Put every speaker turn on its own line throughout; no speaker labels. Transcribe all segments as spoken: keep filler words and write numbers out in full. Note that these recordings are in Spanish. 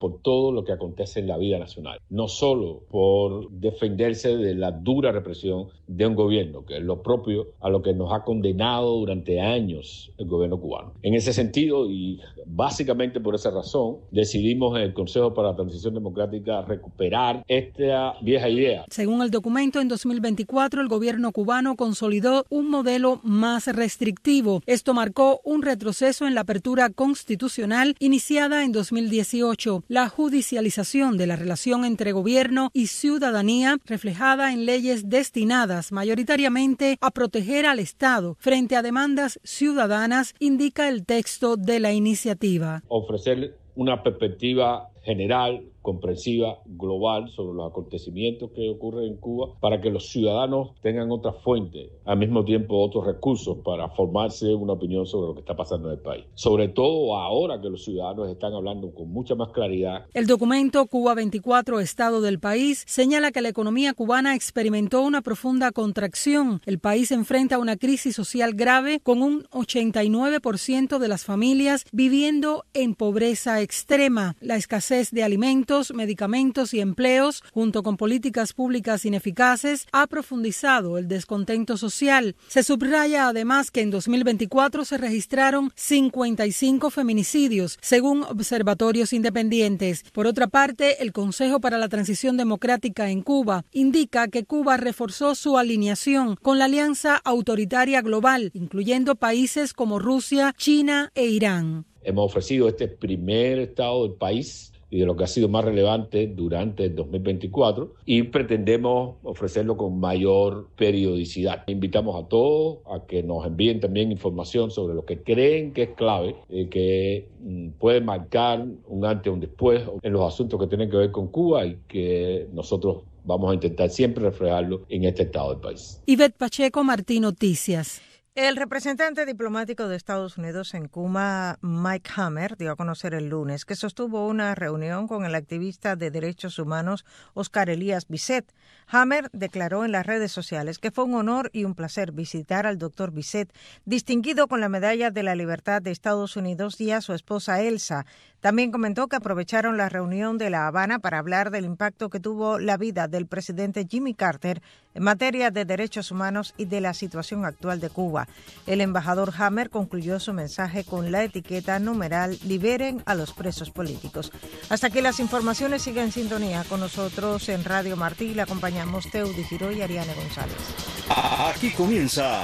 por todo lo que acontece en la vida nacional, no solo por defenderse de la dura represión de un gobierno, que es lo propio a lo que nos ha condenado durante años el gobierno cubano. En ese sentido, y básicamente por esa razón, decidimos en el Consejo para la Transición Democrática recuperar esta vieja idea.
Según el documento, en dos mil veinticuatro el gobierno cubano consolidó un modelo más restrictivo. Esto marcó un retroceso en la apertura constitucional iniciada en dos mil dieciocho. La judicialización de la relación entre gobierno y ciudadanía, reflejada en leyes destinadas mayoritariamente a proteger al Estado frente a demandas ciudadanas, indica el texto de la iniciativa.
Ofrecer una perspectiva general, comprensiva, global sobre los acontecimientos que ocurren en Cuba para que los ciudadanos tengan otra fuente, al mismo tiempo otros recursos para formarse una opinión sobre lo que está pasando en el país. Sobre todo ahora que los ciudadanos están hablando con mucha más claridad.
El documento Cuba veinticuatro, Estado del País, señala que la economía cubana experimentó una profunda contracción. El país enfrenta una crisis social grave con un ochenta y nueve por ciento de las familias viviendo en pobreza extrema. La escasez de alimentos, medicamentos y empleos, junto con políticas públicas ineficaces, ha profundizado el descontento social. Se subraya además que en dos mil veinticuatro se registraron cincuenta y cinco feminicidios, según observatorios independientes. Por otra parte, el Consejo para la Transición Democrática en Cuba indica que Cuba reforzó su alineación con la Alianza Autoritaria Global, incluyendo países como Rusia, China e Irán.
Hemos ofrecido este primer estado del país y de lo que ha sido más relevante durante el dos mil veinticuatro y pretendemos ofrecerlo con mayor periodicidad. Invitamos a todos a que nos envíen también información sobre lo que creen que es clave, eh, que mm, puede marcar un antes o un después en los asuntos que tienen que ver con Cuba y que nosotros vamos a intentar siempre reflejarlo en este estado del país.
Ivette Pacheco, Martín Noticias.
El representante diplomático de Estados Unidos en Cuba, Mike Hammer, dio a conocer el lunes que sostuvo una reunión con el activista de derechos humanos Oscar Elías Bisset. Hammer declaró en las redes sociales que fue un honor y un placer visitar al doctor Bisset, distinguido con la Medalla de la Libertad de Estados Unidos, y a su esposa Elsa. También comentó que aprovecharon la reunión de La Habana para hablar del impacto que tuvo la vida del presidente Jimmy Carter en materia de derechos humanos y de la situación actual de Cuba. El embajador Hammer concluyó su mensaje con la etiqueta numeral "Liberen a los presos políticos". Hasta aquí las informaciones. Sigue en sintonía con nosotros en Radio Martí. Le acompañamos Teudi Giró y Ariane González.
Aquí comienza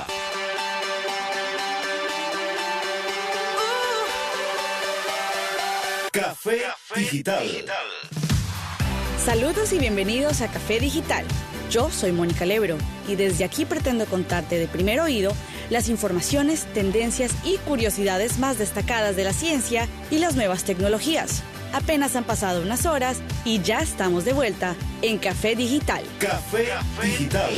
Café Digital.
Saludos y bienvenidos a Café Digital. Yo soy Mónica Lebro y desde aquí pretendo contarte de primer oído las informaciones, tendencias y curiosidades más destacadas de la ciencia y las nuevas tecnologías. Apenas han pasado unas horas y ya estamos de vuelta en Café Digital.
Café Digital.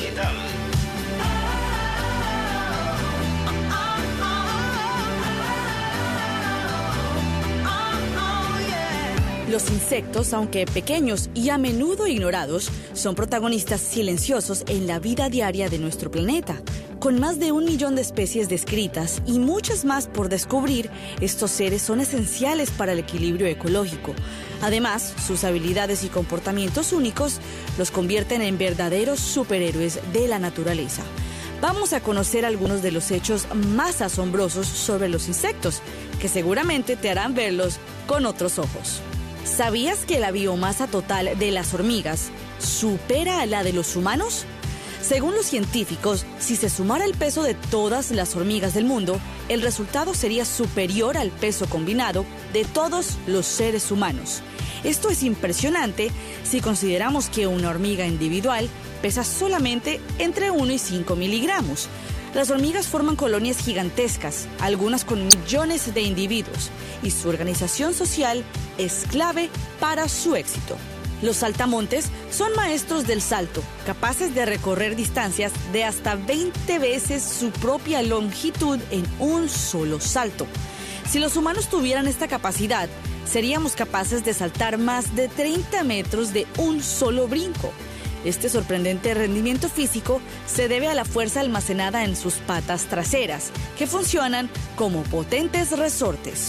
Los insectos, aunque pequeños y a menudo ignorados, son protagonistas silenciosos en la vida diaria de nuestro planeta. Con más de un millón de especies descritas y muchas más por descubrir, estos seres son esenciales para el equilibrio ecológico. Además, sus habilidades y comportamientos únicos los convierten en verdaderos superhéroes de la naturaleza. Vamos a conocer algunos de los hechos más asombrosos sobre los insectos, que seguramente te harán verlos con otros ojos. ¿Sabías que la biomasa total de las hormigas supera a la de los humanos? Según los científicos, si se sumara el peso de todas las hormigas del mundo, el resultado sería superior al peso combinado de todos los seres humanos. Esto es impresionante si consideramos que una hormiga individual pesa solamente entre uno y cinco miligramos. Las hormigas forman colonias gigantescas, algunas con millones de individuos, y su organización social es clave para su éxito. Los saltamontes son maestros del salto, capaces de recorrer distancias de hasta veinte veces su propia longitud en un solo salto. Si los humanos tuvieran esta capacidad, seríamos capaces de saltar más de treinta metros de un solo brinco. Este sorprendente rendimiento físico se debe a la fuerza almacenada en sus patas traseras, que funcionan como potentes resortes.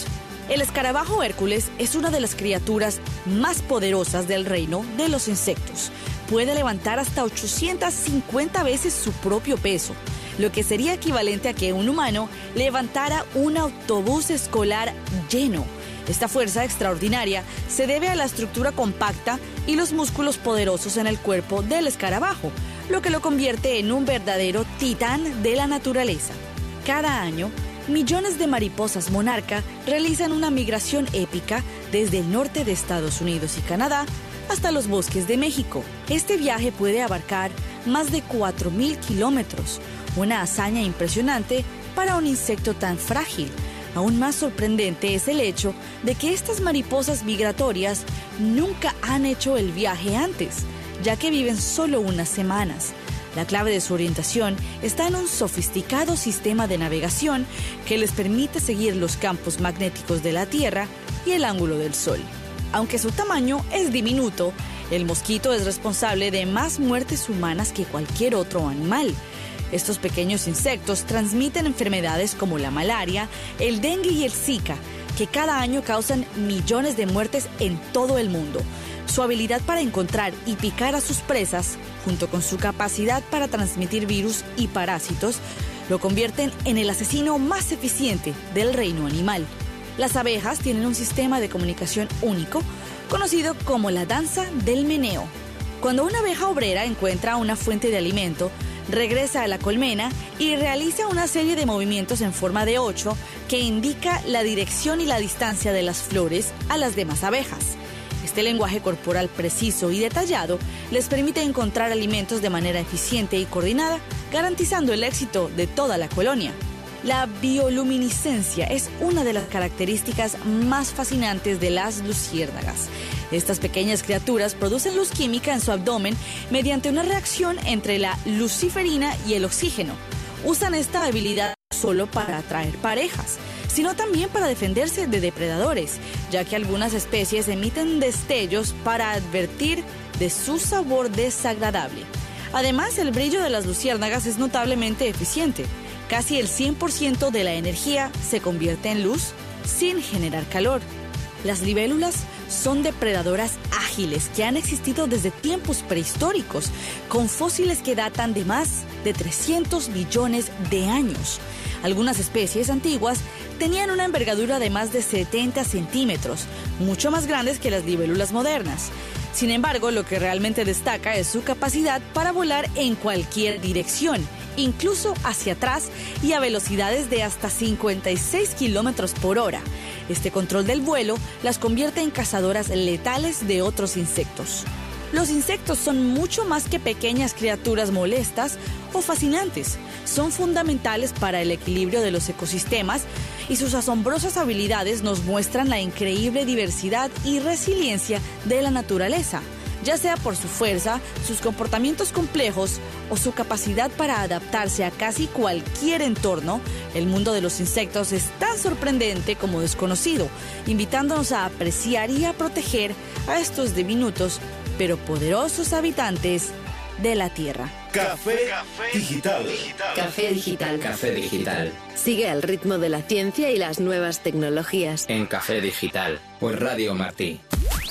El escarabajo Hércules es una de las criaturas más poderosas del reino de los insectos. Puede levantar hasta ochocientas cincuenta veces su propio peso, lo que sería equivalente a que un humano levantara un autobús escolar lleno. Esta fuerza extraordinaria se debe a la estructura compacta y los músculos poderosos en el cuerpo del escarabajo, lo que lo convierte en un verdadero titán de la naturaleza. Cada año, millones de mariposas monarca realizan una migración épica desde el norte de Estados Unidos y Canadá hasta los bosques de México. Este viaje puede abarcar más de cuatro mil kilómetros, una hazaña impresionante para un insecto tan frágil. Aún más sorprendente es el hecho de que estas mariposas migratorias nunca han hecho el viaje antes, ya que viven solo unas semanas. La clave de su orientación está en un sofisticado sistema de navegación que les permite seguir los campos magnéticos de la Tierra y el ángulo del Sol. Aunque su tamaño es diminuto, el mosquito es responsable de más muertes humanas que cualquier otro animal. Estos pequeños insectos transmiten enfermedades como la malaria, el dengue y el zika, que cada año causan millones de muertes en todo el mundo. Su habilidad para encontrar y picar a sus presas, junto con su capacidad para transmitir virus y parásitos, lo convierten en el asesino más eficiente del reino animal. Las abejas tienen un sistema de comunicación único, conocido como la danza del meneo. Cuando una abeja obrera encuentra una fuente de alimento, regresa a la colmena y realiza una serie de movimientos en forma de ocho que indica la dirección y la distancia de las flores a las demás abejas. Este lenguaje corporal preciso y detallado les permite encontrar alimentos de manera eficiente y coordinada, garantizando el éxito de toda la colonia. La bioluminiscencia es una de las características más fascinantes de las luciérnagas. Estas pequeñas criaturas producen luz química en su abdomen mediante una reacción entre la luciferina y el oxígeno. Usan esta habilidad no solo para atraer parejas, sino también para defenderse de depredadores, ya que algunas especies emiten destellos para advertir de su sabor desagradable. Además, el brillo de las luciérnagas es notablemente eficiente. Casi el cien por ciento de la energía se convierte en luz sin generar calor. Las libélulas son depredadoras ágiles que han existido desde tiempos prehistóricos, con fósiles que datan de más de trescientos millones de años. Algunas especies antiguas tenían una envergadura de más de setenta centímetros, mucho más grandes que las libélulas modernas. Sin embargo, lo que realmente destaca es su capacidad para volar en cualquier dirección, incluso hacia atrás y a velocidades de hasta cincuenta y seis kilómetros por hora. Este control del vuelo las convierte en cazadoras letales de otros insectos. Los insectos son mucho más que pequeñas criaturas molestas o fascinantes. Son fundamentales para el equilibrio de los ecosistemas y sus asombrosas habilidades nos muestran la increíble diversidad y resiliencia de la naturaleza, ya sea por su fuerza, sus comportamientos complejos o su capacidad para adaptarse a casi cualquier entorno. El mundo de los insectos es tan sorprendente como desconocido, invitándonos a apreciar y a proteger a estos diminutos pero poderosos habitantes de la Tierra.
Café Digital.
Café Digital.
Café Digital.
Sigue al ritmo de la ciencia y las nuevas tecnologías.
En Café Digital, por Radio Martí.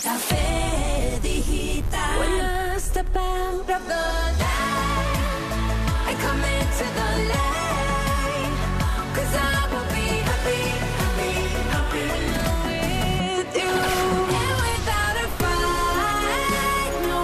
Café Digital. When I step out of the light, I come into the light, 'cause I will be happy, happy, happy with you. And without a fight, no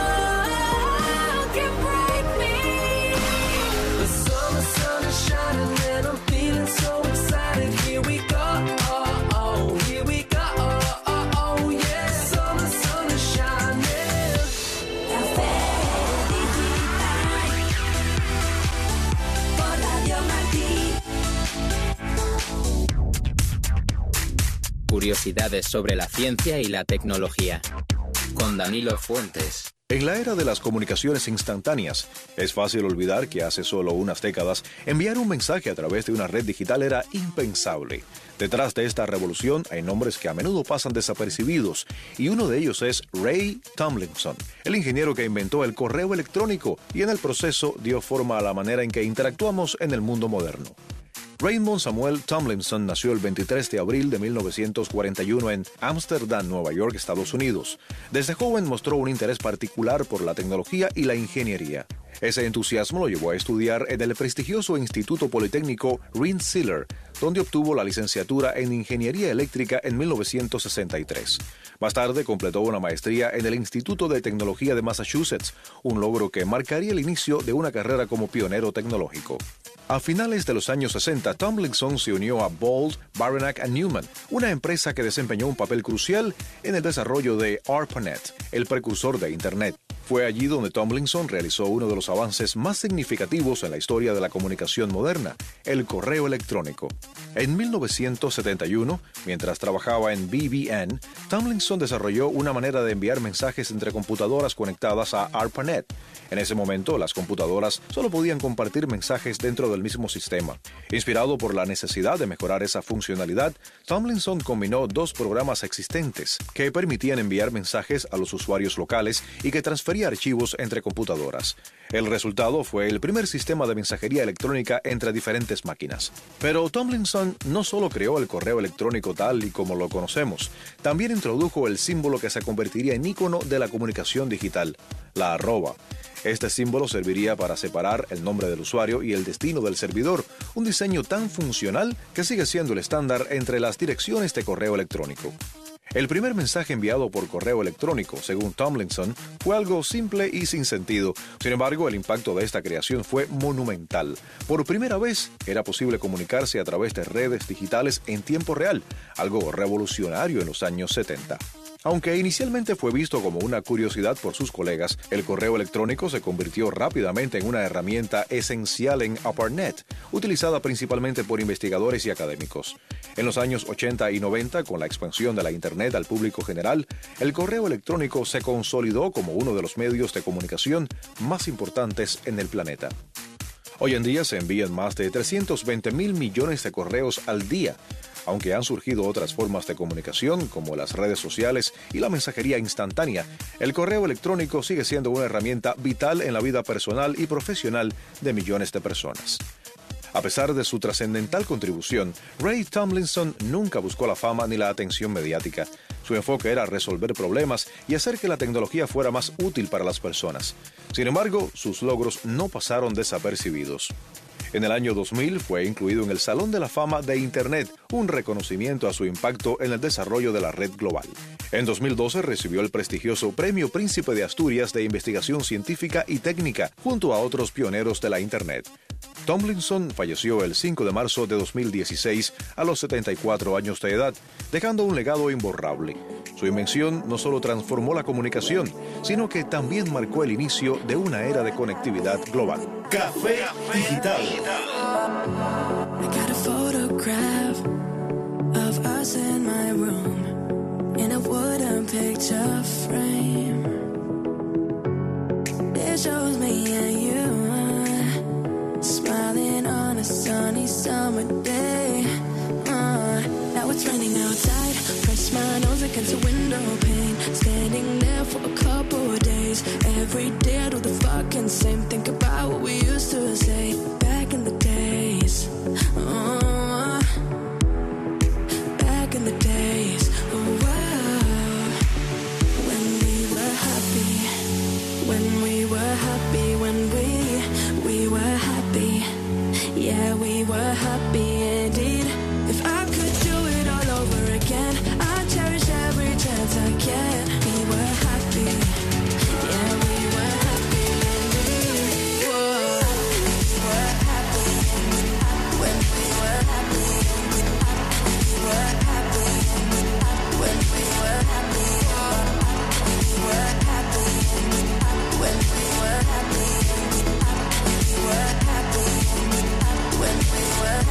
one can break me. The sun, the sun is shining and I'm feeling so excited. Here we go, oh, oh, here we go, oh, oh, oh, yeah. Sun, the sun is shining. Café Digital por Radio Martí.
Curiosidades sobre la ciencia y la tecnología. Con Danilo Fuentes.
En la era de las comunicaciones instantáneas, es fácil olvidar que hace solo unas décadas enviar un mensaje a través de una red digital era impensable. Detrás de esta revolución hay nombres que a menudo pasan desapercibidos, y uno de ellos es Ray Tomlinson, el ingeniero que inventó el correo electrónico y en el proceso dio forma a la manera en que interactuamos en el mundo moderno. Raymond Samuel Tomlinson nació el veintitrés de abril de mil novecientos cuarenta y uno en Amsterdam, Nueva York, Estados Unidos. Desde joven mostró un interés particular por la tecnología y la ingeniería. Ese entusiasmo lo llevó a estudiar en el prestigioso Instituto Politécnico Rensselaer, donde obtuvo la licenciatura en Ingeniería Eléctrica en mil novecientos sesenta y tres. Más tarde completó una maestría en el Instituto de Tecnología de Massachusetts, un logro que marcaría el inicio de una carrera como pionero tecnológico. A finales de los años sesenta, Tomlinson se unió a Bold, Baranek and Newman, una empresa que desempeñó un papel crucial en el desarrollo de ARPANET, el precursor de Internet. Fue allí donde Tomlinson realizó uno de los avances más significativos en la historia de la comunicación moderna, el correo electrónico. En mil novecientos setenta y uno, mientras trabajaba en B B N, Tomlinson desarrolló una manera de enviar mensajes entre computadoras conectadas a ARPANET. En ese momento, las computadoras solo podían compartir mensajes dentro del mismo sistema. Inspirado por la necesidad de mejorar esa funcionalidad, Tomlinson combinó dos programas existentes que permitían enviar mensajes a los usuarios locales y que transferían archivos entre computadoras. El resultado fue el primer sistema de mensajería electrónica entre diferentes máquinas. Pero Tomlinson no solo creó el correo electrónico tal y como lo conocemos, también introdujo el símbolo que se convertiría en ícono de la comunicación digital, la arroba. Este símbolo serviría para separar el nombre del usuario y el destino del servidor, un diseño tan funcional que sigue siendo el estándar entre las direcciones de correo electrónico. El primer mensaje enviado por correo electrónico, según Tomlinson, fue algo simple y sin sentido. Sin embargo, el impacto de esta creación fue monumental. Por primera vez, era posible comunicarse a través de redes digitales en tiempo real, algo revolucionario en los años setenta. Aunque inicialmente fue visto como una curiosidad por sus colegas, el correo electrónico se convirtió rápidamente en una herramienta esencial en ARPANET, utilizada principalmente por investigadores y académicos. En los años ochenta y noventa, con la expansión de la Internet al público general, el correo electrónico se consolidó como uno de los medios de comunicación más importantes en el planeta. Hoy en día se envían más de trescientos veinte mil millones de correos al día. Aunque han surgido otras formas de comunicación, como las redes sociales y la mensajería instantánea, el correo electrónico sigue siendo una herramienta vital en la vida personal y profesional de millones de personas. A pesar de su trascendental contribución, Ray Tomlinson nunca buscó la fama ni la atención mediática. Su enfoque era resolver problemas y hacer que la tecnología fuera más útil para las personas. Sin embargo, sus logros no pasaron desapercibidos. En el año dos mil fue incluido en el Salón de la Fama de Internet, un reconocimiento a su impacto en el desarrollo de la red global. En dos mil doce recibió el prestigioso Premio Príncipe de Asturias de Investigación Científica y Técnica, junto a otros pioneros de la Internet. Tomlinson falleció el cinco de marzo de dos mil dieciséis a los setenta y cuatro años de edad, dejando un legado imborrable. Su invención no solo transformó la comunicación, sino que también marcó el inicio de una era de conectividad global.
Café Digital.
I got a photograph of us in my room in a wooden picture frame. It shows me and you smiling on a sunny summer day. Uh, now it's raining outside. Press my nose against the window pane. Standing there for a couple of days. Every day I do the fucking same. Think about what we used to say back in the days. Uh, back in the days. Oh, wow. When we were happy. When we were happy. When we, we were happy. Yeah, we were happy indeed. If I could do it all over again, I'd cherish every chance I get. We were happy. Yeah, we were happy indeed. Whoa. We were happy. When we were happy. We were happy. When we were happy. We were happy. When we were happy. We were happy. When we were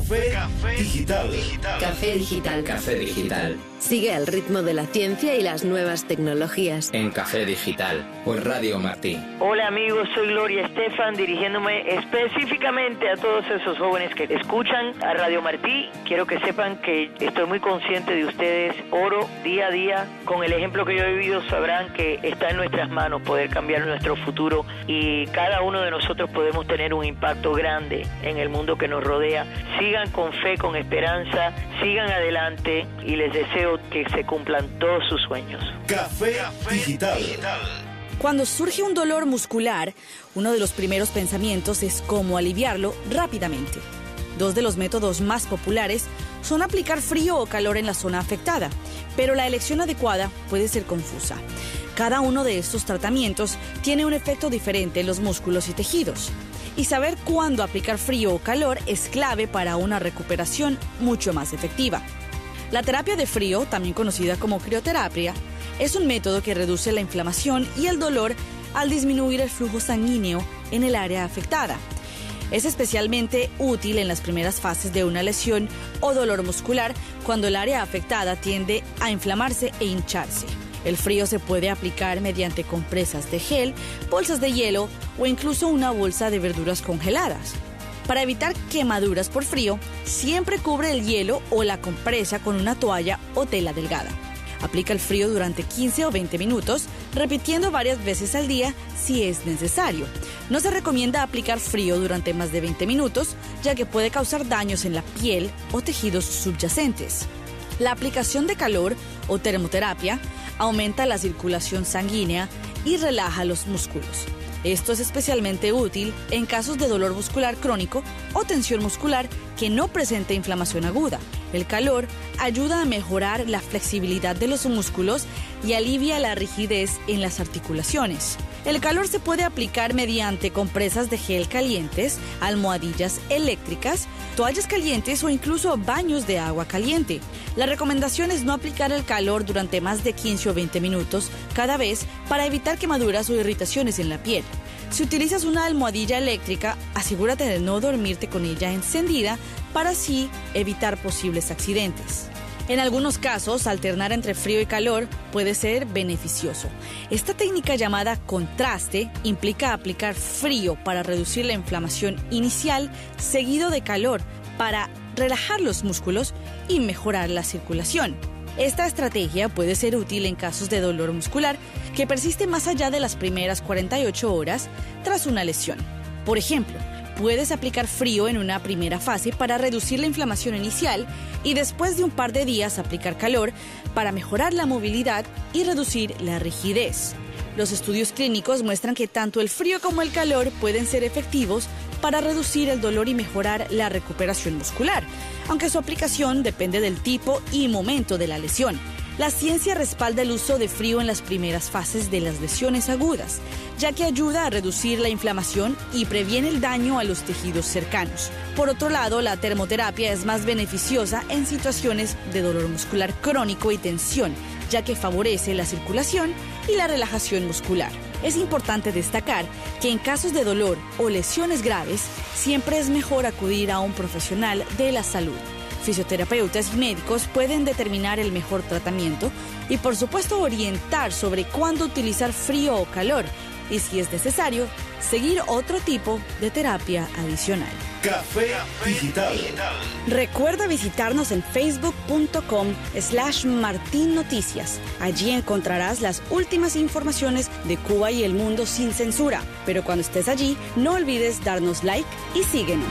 Café, Café digital. digital.
Café Digital.
Café Digital.
Sigue al ritmo de la ciencia y las nuevas tecnologías.
En Café Digital, por Radio Martí.
Hola amigos, soy Gloria Estefan, dirigiéndome específicamente a todos esos jóvenes que escuchan a Radio Martí. Quiero que sepan que estoy muy consciente de ustedes. Oro día a día. Con el ejemplo que yo he vivido sabrán que está en nuestras manos poder cambiar nuestro futuro y cada uno de nosotros podemos tener un impacto grande en el mundo que nos rodea. Sigan con fe, con esperanza, sigan adelante y les deseo que se cumplan todos sus sueños.
Café, Café digital. digital.
Cuando surge un dolor muscular, uno de los primeros pensamientos es cómo aliviarlo rápidamente. Dos de los métodos más populares son aplicar frío o calor en la zona afectada, pero la elección adecuada puede ser confusa. Cada uno de estos tratamientos tiene un efecto diferente en los músculos y tejidos, y saber cuándo aplicar frío o calor es clave para una recuperación mucho más efectiva. La terapia de frío, también conocida como crioterapia, es un método que reduce la inflamación y el dolor al disminuir el flujo sanguíneo en el área afectada. Es especialmente útil en las primeras fases de una lesión o dolor muscular cuando el área afectada tiende a inflamarse e hincharse. El frío se puede aplicar mediante compresas de gel, bolsas de hielo o incluso una bolsa de verduras congeladas. Para evitar quemaduras por frío, siempre cubre el hielo o la compresa con una toalla o tela delgada. Aplica el frío durante quince o veinte minutos, repitiendo varias veces al día si es necesario. No se recomienda aplicar frío durante más de veinte minutos, ya que puede causar daños en la piel o tejidos subyacentes. La aplicación de calor o termoterapia aumenta la circulación sanguínea y relaja los músculos. Esto es especialmente útil en casos de dolor muscular crónico o tensión muscular que no presente inflamación aguda. El calor ayuda a mejorar la flexibilidad de los músculos y alivia la rigidez en las articulaciones. El calor se puede aplicar mediante compresas de gel calientes, almohadillas eléctricas, toallas calientes o incluso baños de agua caliente. La recomendación es no aplicar el calor durante más de quince o veinte minutos cada vez para evitar quemaduras o irritaciones en la piel. Si utilizas una almohadilla eléctrica, asegúrate de no dormirte con ella encendida para así evitar posibles accidentes. En algunos casos, alternar entre frío y calor puede ser beneficioso. Esta técnica llamada contraste implica aplicar frío para reducir la inflamación inicial, seguido de calor para relajar los músculos y mejorar la circulación. Esta estrategia puede ser útil en casos de dolor muscular que persiste más allá de las primeras cuarenta y ocho horas tras una lesión. Por ejemplo, puedes aplicar frío en una primera fase para reducir la inflamación inicial y después de un par de días aplicar calor para mejorar la movilidad y reducir la rigidez. Los estudios clínicos muestran que tanto el frío como el calor pueden ser efectivos para reducir el dolor y mejorar la recuperación muscular, aunque su aplicación depende del tipo y momento de la lesión. La ciencia respalda el uso de frío en las primeras fases de las lesiones agudas, ya que ayuda a reducir la inflamación y previene el daño a los tejidos cercanos. Por otro lado, la termoterapia es más beneficiosa en situaciones de dolor muscular crónico y tensión, ya que favorece la circulación y la relajación muscular. Es importante destacar que en casos de dolor o lesiones graves, siempre es mejor acudir a un profesional de la salud. Fisioterapeutas y médicos pueden determinar el mejor tratamiento y, por supuesto, orientar sobre cuándo utilizar frío o calor y, si es necesario, seguir otro tipo de terapia adicional.
Café digital.
Recuerda visitarnos en facebook punto com slash Martín Noticias. Allí encontrarás las últimas informaciones de Cuba y el mundo sin censura. Pero cuando estés allí, no olvides darnos like y síguenos.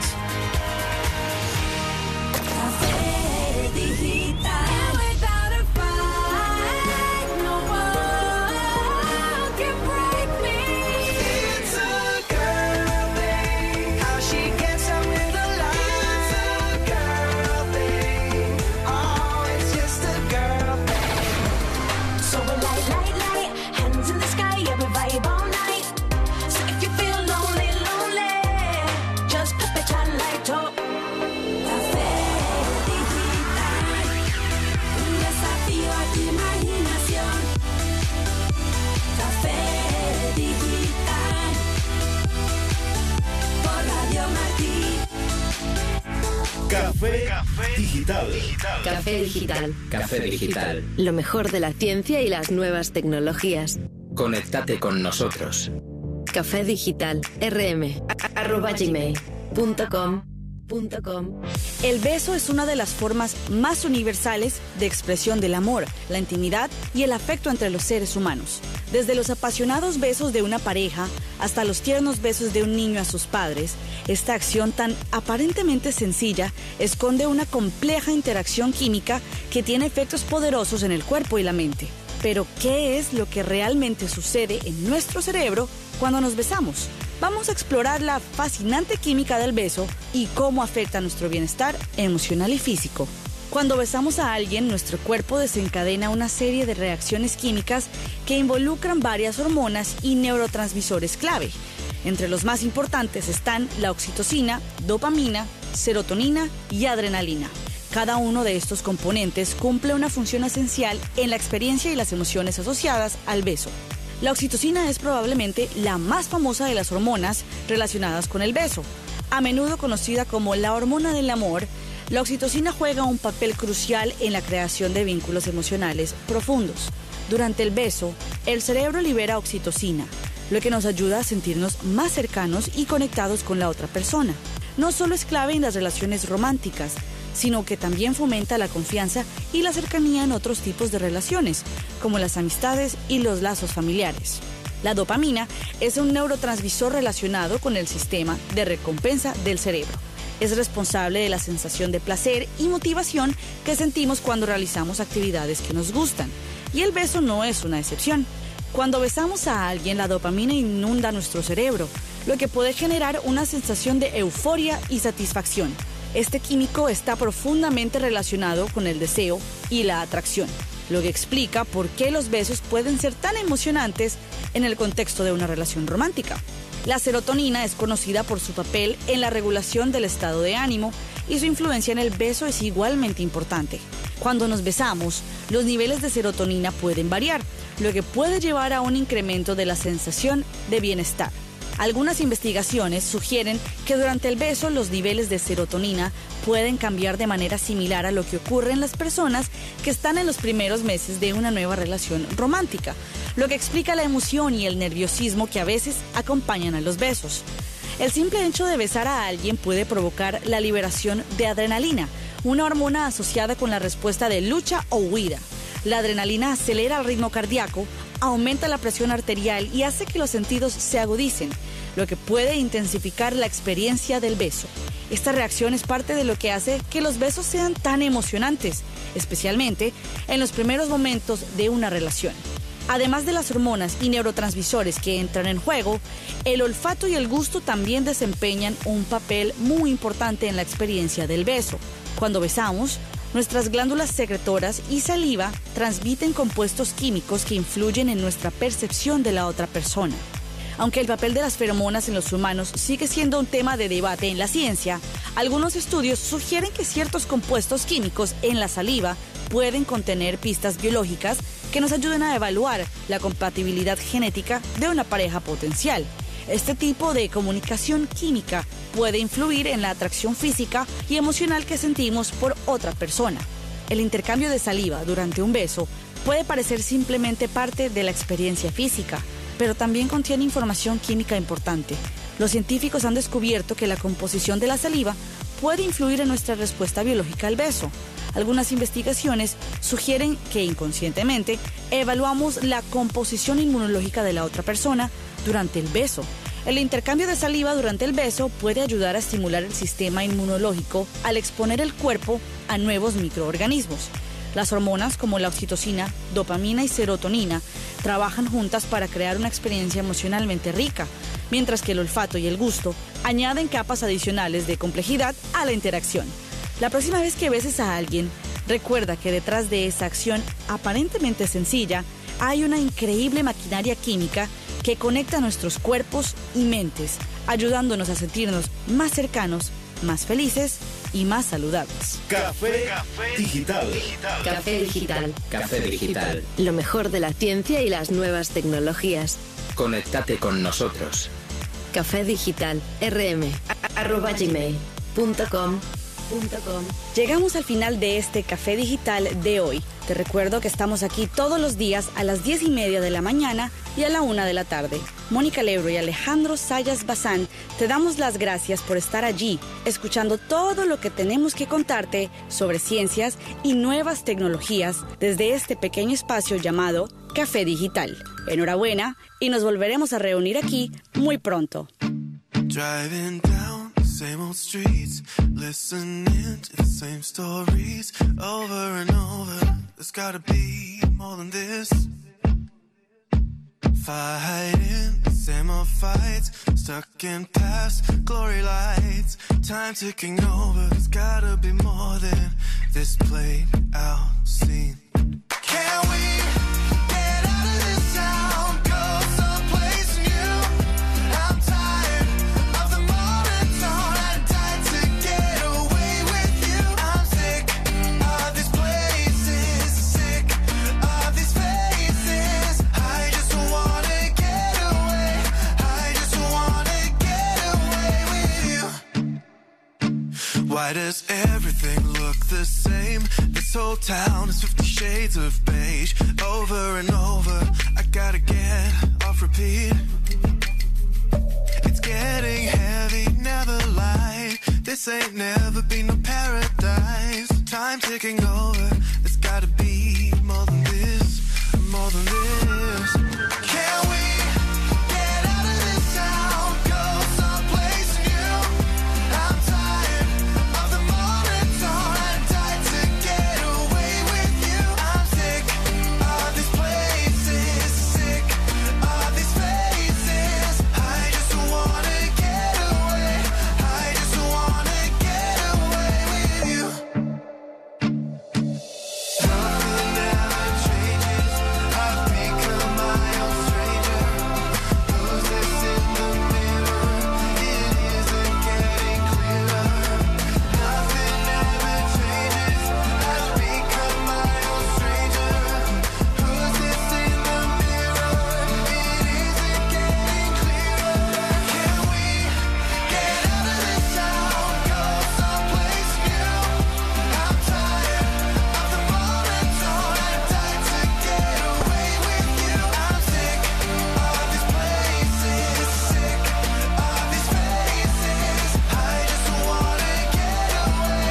All night. So if you feel lonely, lonely, just put the child light
Café Digital.
Café Digital.
Café Digital.
Lo mejor de la ciencia y las nuevas tecnologías.
Conéctate con nosotros.
Café Digital. rm arroba gmail punto com.
El beso es una de las formas más universales de expresión del amor, la intimidad y el afecto entre los seres humanos. Desde los apasionados besos de una pareja hasta los tiernos besos de un niño a sus padres, esta acción tan aparentemente sencilla esconde una compleja interacción química que tiene efectos poderosos en el cuerpo y la mente. Pero, ¿qué es lo que realmente sucede en nuestro cerebro cuando nos besamos? Vamos a explorar la fascinante química del beso y cómo afecta nuestro bienestar emocional y físico. Cuando besamos a alguien, nuestro cuerpo desencadena una serie de reacciones químicas que involucran varias hormonas y neurotransmisores clave. Entre los más importantes están la oxitocina, dopamina, serotonina y adrenalina. Cada uno de estos componentes cumple una función esencial en la experiencia y las emociones asociadas al beso. La oxitocina es probablemente la más famosa de las hormonas relacionadas con el beso. A menudo conocida como la hormona del amor, la oxitocina juega un papel crucial en la creación de vínculos emocionales profundos. Durante el beso, el cerebro libera oxitocina, lo que nos ayuda a sentirnos más cercanos y conectados con la otra persona. No solo es clave en las relaciones románticas, sino que también fomenta la confianza y la cercanía en otros tipos de relaciones, como las amistades y los lazos familiares. La dopamina es un neurotransmisor relacionado con el sistema de recompensa del cerebro. Es responsable de la sensación de placer y motivación que sentimos cuando realizamos actividades que nos gustan, y el beso no es una excepción. Cuando besamos a alguien, la dopamina inunda nuestro cerebro, lo que puede generar una sensación de euforia y satisfacción. Este químico está profundamente relacionado con el deseo y la atracción, lo que explica por qué los besos pueden ser tan emocionantes en el contexto de una relación romántica. La serotonina es conocida por su papel en la regulación del estado de ánimo y su influencia en el beso es igualmente importante. Cuando nos besamos, los niveles de serotonina pueden variar, lo que puede llevar a un incremento de la sensación de bienestar. Algunas investigaciones sugieren que durante el beso los niveles de serotonina pueden cambiar de manera similar a lo que ocurre en las personas que están en los primeros meses de una nueva relación romántica, lo que explica la emoción y el nerviosismo que a veces acompañan a los besos. El simple hecho de besar a alguien puede provocar la liberación de adrenalina, una hormona asociada con la respuesta de lucha o huida. La adrenalina acelera el ritmo cardíaco, aumenta la presión arterial y hace que los sentidos se agudicen, lo que puede intensificar la experiencia del beso. Esta reacción es parte de lo que hace que los besos sean tan emocionantes, especialmente en los primeros momentos de una relación. Además de las hormonas y neurotransmisores que entran en juego, el olfato y el gusto también desempeñan un papel muy importante en la experiencia del beso. Cuando besamos, nuestras glándulas secretoras y saliva transmiten compuestos químicos que influyen en nuestra percepción de la otra persona. Aunque el papel de las feromonas en los humanos sigue siendo un tema de debate en la ciencia, algunos estudios sugieren que ciertos compuestos químicos en la saliva pueden contener pistas biológicas que nos ayuden a evaluar la compatibilidad genética de una pareja potencial. Este tipo de comunicación química puede influir en la atracción física y emocional que sentimos por otra persona. El intercambio de saliva durante un beso puede parecer simplemente parte de la experiencia física, pero también contiene información química importante. Los científicos han descubierto que la composición de la saliva puede influir en nuestra respuesta biológica al beso. Algunas investigaciones sugieren que inconscientemente evaluamos la composición inmunológica de la otra persona durante el beso. El intercambio de saliva durante el beso puede ayudar a estimular el sistema inmunológico al exponer el cuerpo a nuevos microorganismos. Las hormonas como la oxitocina, dopamina y serotonina trabajan juntas para crear una experiencia emocionalmente rica, mientras que el olfato y el gusto añaden capas adicionales de complejidad a la interacción. La próxima vez que beses a alguien, recuerda que detrás de esa acción aparentemente sencilla hay una increíble maquinaria química que conecta nuestros cuerpos y mentes, ayudándonos a sentirnos más cercanos, más felices y más saludables.
Café Digital.
Café Digital.
Café Digital.
Lo mejor de la ciencia y las nuevas tecnologías.
Conéctate con nosotros.
Café Digital. rm arroba gmail punto com punto com.
Llegamos al final de este Café Digital de hoy. Te recuerdo que estamos aquí todos los días a las diez y media de la mañana y a la una de la tarde. Mónica Lebro y Alejandro Sayas Bazán, te damos las gracias por estar allí, escuchando todo lo que tenemos que contarte sobre ciencias y nuevas tecnologías desde este pequeño espacio llamado Café Digital. Enhorabuena y nos volveremos a reunir aquí muy pronto.
Driving down the same old streets, listening to the same stories over and over. There's gotta be more than this. Fighting the same old fights, stuck in past glory lights. Time ticking over. There's gotta be more than this played out scene. Can we get out of this town, go someplace new? I'm tired of the monotone. I died to get away with you. I'm sick of these places, sick of these faces. I just wanna get away. I just wanna get away with you. Why does everything look the same? This whole town is fifty shades of beige. Over and over, I gotta get off repeat. It's getting heavy, never light. This ain't never been no paradise. Time ticking over, there's gotta be more than this, more than this.